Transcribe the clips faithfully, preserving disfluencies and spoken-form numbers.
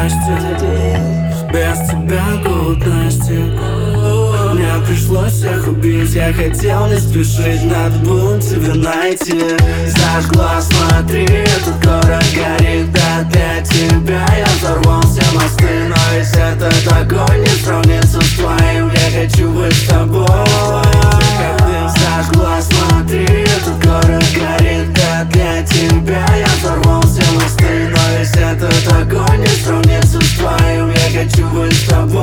простит. Без тебя голод настиг. Мне пришлось всех убить, я хотел не спешить, надо было тебя найти. Зажгла, смотри, этот город горит, да для тебя я взорвал все мосты. Но весь этот огонь не сравнится с твоим, я хочу быть с тобой. Зажгла, смотри, этот город горит, да для тебя я взорвал все мосты. Но весь этот огонь не сравнится с твоим, я хочу быть с тобой.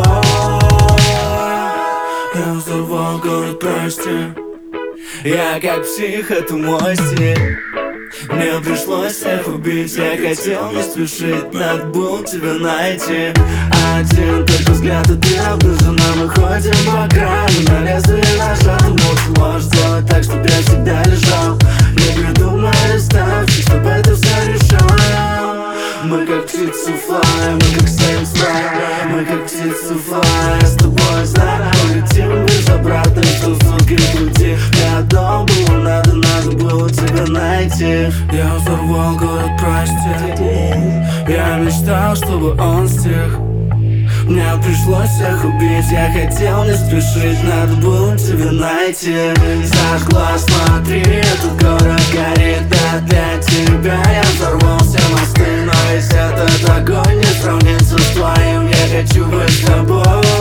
Я взорвал город, прости. Я как псих, это мой стиль. Мне пришлось всех убить, я хотел не спешить, надо было тебя найти. Один только взгляд, и ты обнажена, мы ходим по краю. На лезвие ножа ты мог, можешь сделать так, чтобы я всегда лежал. Не придумали ставки, чтобы это все решало. Мы как птицы флай, мы как семь страй. Мы как птицы флай, я с тобой знаю. Улетим без обратной сумки в груди. Мне одно было надо, надо было тебя найти. Я взорвал город, прости. Я мечтал, чтобы он стих. Мне пришлось всех убить, я хотел не спешить, надо было тебя найти. Зажгла, смотри, этот город горит, да для тебя я взорвал все мосты. Но весь этот огонь не сравнится с твоим, я хочу быть с тобой.